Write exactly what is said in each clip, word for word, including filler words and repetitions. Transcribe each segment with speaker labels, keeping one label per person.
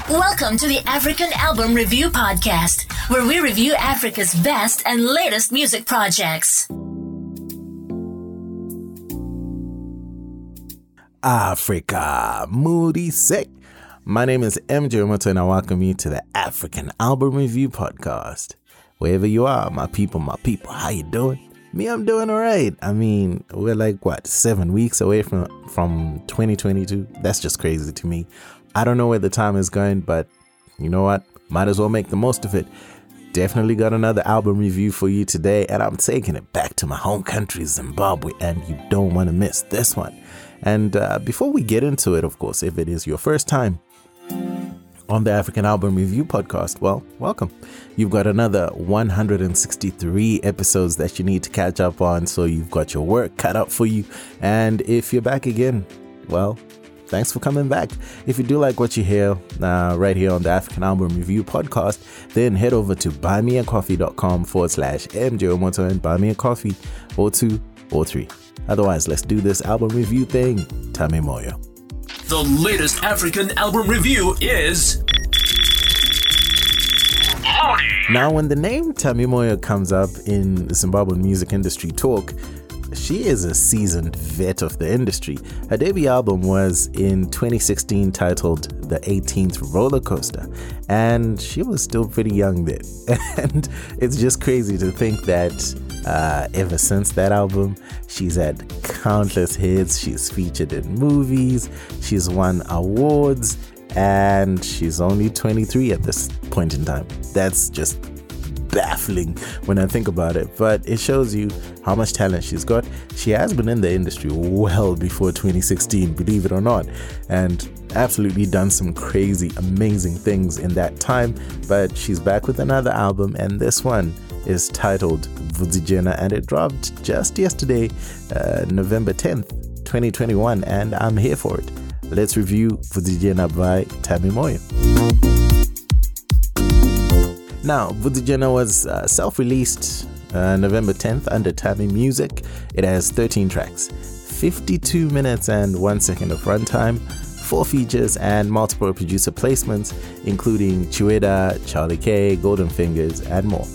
Speaker 1: Welcome to the African Album Review Podcast, where we review Africa's best and latest music projects.
Speaker 2: Africa, moody sick. My name is M J Omoto and I welcome you to the African Album Review Podcast. Wherever you are, my people, my people, how you doing? Me, I'm doing all right. I mean, we're like, what, seven weeks away from, from twenty twenty-two? That's just crazy to me. I don't know where the time is going, but you know what? Might as well make the most of it. Definitely got another album review for you today, and I'm taking it back to my home country, Zimbabwe, and you don't want to miss this one. And uh, before we get into it, of course, if it is your first time on the African Album Review Podcast, well, welcome. You've got another one hundred sixty-three episodes that you need to catch up on, so you've got your work cut out for you. And if you're back again, well, thanks for coming back. If you do like what you hear uh, right here on the African Album Review Podcast, then head over to buymeacoffee.com forward slash MJ Omoto and buy me a coffee or two or three. Otherwise, let's do this album review thing. Tammy Moyo.
Speaker 3: The latest African album review is...
Speaker 2: Now, when the name Tammy Moyo comes up in Zimbabwean music industry talk, she is a seasoned vet of the industry. Her debut album was in twenty sixteen titled The eighteenth Roller Coaster, and she was still pretty young then. And it's just crazy to think that uh, ever since that album, she's had countless hits, she's featured in movies, she's won awards, and she's only twenty-three at this point in time. That's just baffling when I think about it, but it shows you how much talent she's got. She has been in the industry well before twenty sixteen, believe it or not, and absolutely done some crazy, amazing things in that time. But she's back with another album, and this one is titled Vudzijena, and it dropped just yesterday, uh, November tenth, twenty twenty-one, and I'm here for it. Let's review Vudzijena by Tammy Moyo. Now, Vudzijena was uh, self-released uh, November tenth under Tammy Music. It has thirteen tracks, fifty-two minutes and one second of runtime, four features and multiple producer placements, including Chiweda, Charlie K, Golden Fingers, and more.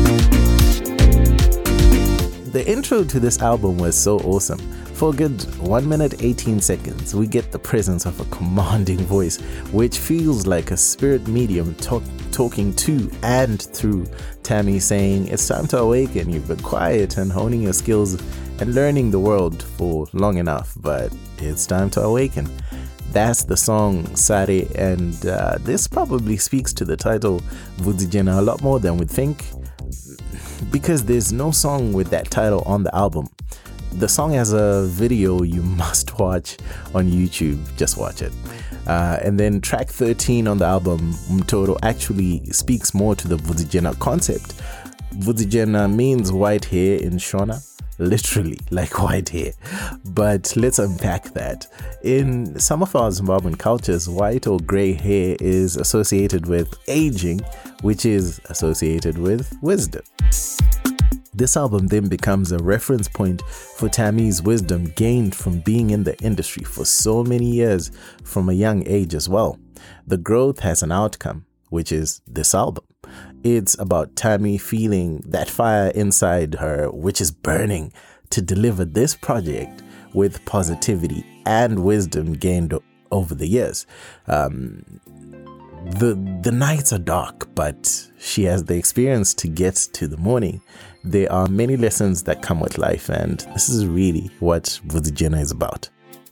Speaker 2: The intro to this album was so awesome. For a good one minute eighteen seconds, we get the presence of a commanding voice, which feels like a spirit medium talk, talking to and through Tammy, saying, "It's time to awaken. You've been quiet and honing your skills and learning the world for long enough, but it's time to awaken." That's the song Sare, and uh, this probably speaks to the title Vudzijena a lot more than we'd think, because there's no song with that title on the album. The song has a video you must watch on YouTube. Just watch it. Uh, and then track thirteen on the album, Mtoro, actually speaks more to the Vudzijena concept. Vudzijena means white hair in Shona, literally like white hair. But let's unpack that. In some of our Zimbabwean cultures, white or gray hair is associated with aging, which is associated with wisdom. This album then becomes a reference point for Tammy's wisdom gained from being in the industry for so many years from a young age as well. The growth has an outcome, which is this album. It's about Tammy feeling that fire inside her, which is burning, to deliver this project with positivity and wisdom gained over the years. Um, the the nights are dark, but she has the experience to get to the morning. There are many lessons that come with life, and this is really what Vudzijena is about.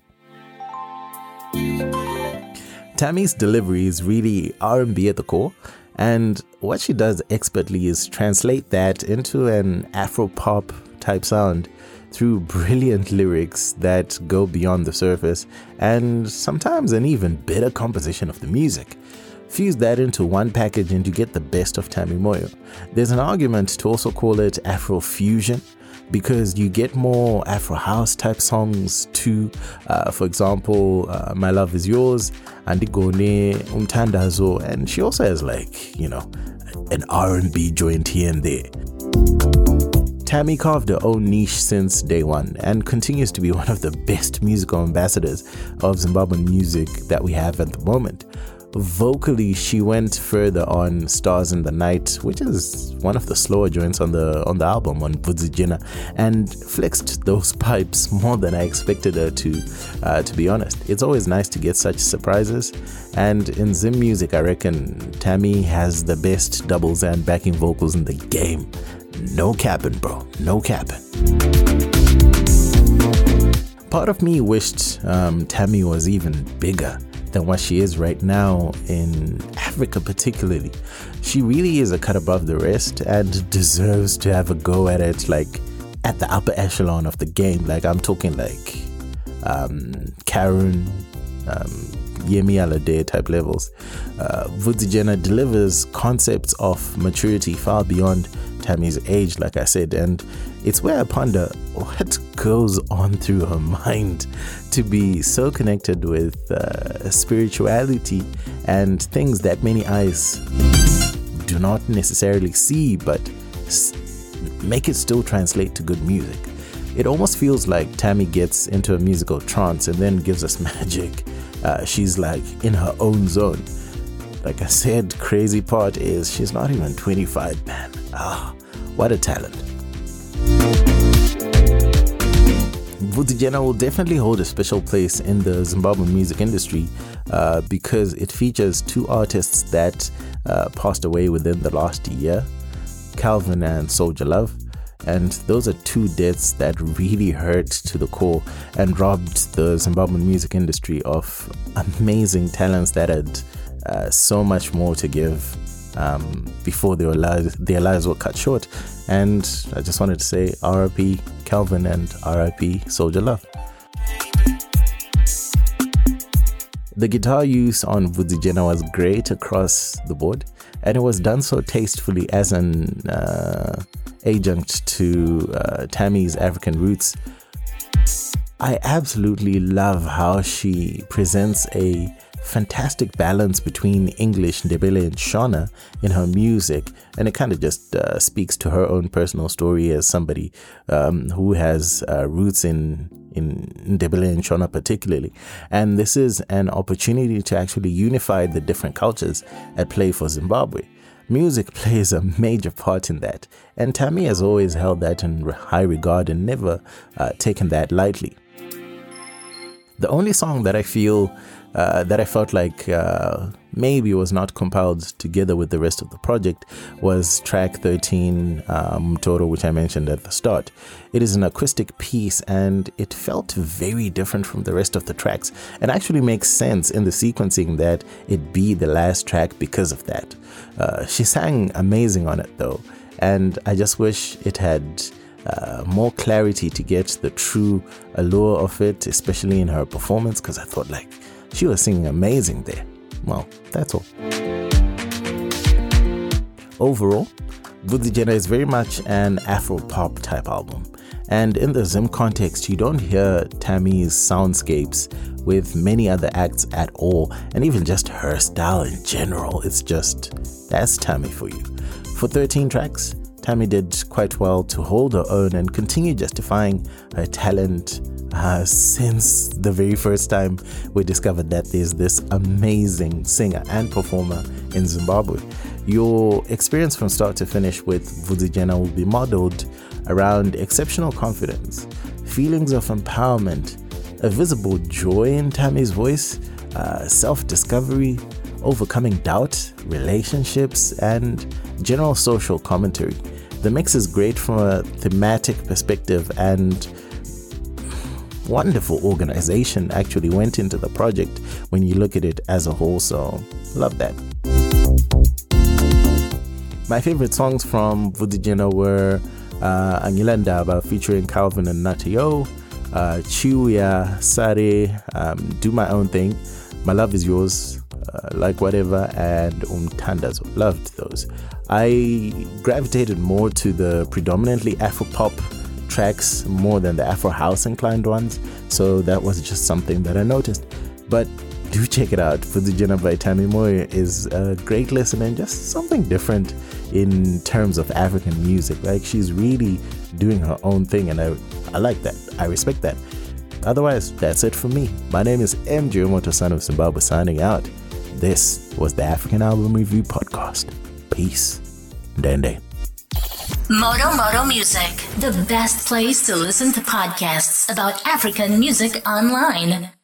Speaker 2: Tammy's delivery is really R and B at the core, and what she does expertly is translate that into an Afro-pop type sound through brilliant lyrics that go beyond the surface, and sometimes an even better composition of the music. Fuse that into one package and you get the best of Tammy Moyo. There's an argument to also call it Afro-fusion, because you get more Afro house type songs too. Uh, for example, uh, My Love Is Yours, Andigone, Umtandazo, and she also has like, you know, an R and B joint here and there. Tammy carved her own niche since day one and continues to be one of the best musical ambassadors of Zimbabwean music that we have at the moment. vocally, she went further on Stars in the Night, which is one of the slower joints on the on the album, on Vudzijena, and flexed those pipes more than I expected her to, uh, to be honest. It's always nice to get such surprises, and in Zim music, I reckon Tammy has the best doubles and backing vocals in the game. No capping, bro. No capping. Part of me wished um, Tammy was even bigger than what she is right now in Africa particularly. She really is a cut above the rest and deserves to have a go at it, like at the upper echelon of the game. Like I'm talking like um, Karen, um, Yemi Alade type levels. Uh, Vudzijena delivers concepts of maturity far beyond Tammy's age, like I said, and it's where I ponder what goes on through her mind to be so connected with uh, spirituality and things that many eyes do not necessarily see, but s- make it still translate to good music. It almost feels like Tammy gets into a musical trance and then gives us magic. Uh, she's like in her own zone. Like I said, crazy part is she's not even twenty-five, man. Ah, what a talent. Vudzijena will definitely hold a special place in the Zimbabwean music industry uh, because it features two artists that uh, passed away within the last year, Calvin and Soldier Love. And those are two deaths that really hurt to the core and robbed the Zimbabwean music industry of amazing talents that had uh, so much more to give um, before their lives, their lives were cut short. And I just wanted to say R I P Calvin and R I P Soldier Love. The guitar use on Vudzijena was great across the board, and it was done so tastefully as an uh, adjunct to uh, Tammy's African roots. I absolutely love how she presents a fantastic balance between English, Ndebele, and Shona in her music, and it kind of just uh, speaks to her own personal story as somebody um, who has uh, roots in in Ndebele and Shona particularly. And this is an opportunity to actually unify the different cultures at play for Zimbabwe. Music plays a major part in that, and Tammy has always held that in high regard and never uh, taken that lightly. The only song that I feel uh, that I felt like uh, maybe was not compiled together with the rest of the project was track thirteen, um, Toro, which I mentioned at the start. It is an acoustic piece and it felt very different from the rest of the tracks, and actually makes sense in the sequencing that it be the last track because of that. Uh, she sang amazing on it though, and I just wish it had Uh, more clarity to get the true allure of it, especially in her performance, because I thought like she was singing amazing there. Well, that's all. Overall, Vudzijena is very much an Afro-pop type album, and in the Zim context you don't hear Tammy's soundscapes with many other acts at all, and even just her style in general. It's just, that's Tammy for you. For thirteen tracks, Tammy did quite well to hold her own and continue justifying her talent uh, since the very first time we discovered that there's this amazing singer and performer in Zimbabwe. Your experience from start to finish with Vudzijena will be modeled around exceptional confidence, feelings of empowerment, a visible joy in Tammy's voice, uh, self-discovery, overcoming doubt, relationships, and general social commentary. The mix is great from a thematic perspective, and wonderful organization actually went into the project when you look at it as a whole, so love that. My favorite songs from Vudzijena were uh, Angila Ndaba featuring Calvin and Natayo, uh, Chiuya, Sare, um, Do My Own Thing, My Love Is Yours, Uh, Like Whatever, and Umtandazo. Loved those. I gravitated more to the predominantly Afro-pop tracks more than the Afro-house inclined ones, so that was just something that I noticed. But do check it out. Vudzijena by Tammy Moyo is a great listen and just something different in terms of African music. Like, she's really doing her own thing, and I, I like that. I respect that. Otherwise, that's it for me. My name is M J Omoto, son of Zimbabwe, signing out. This was the African Album Review Podcast. Peace. Dende.
Speaker 1: Moto Moto Music, the best place to listen to podcasts about African music online.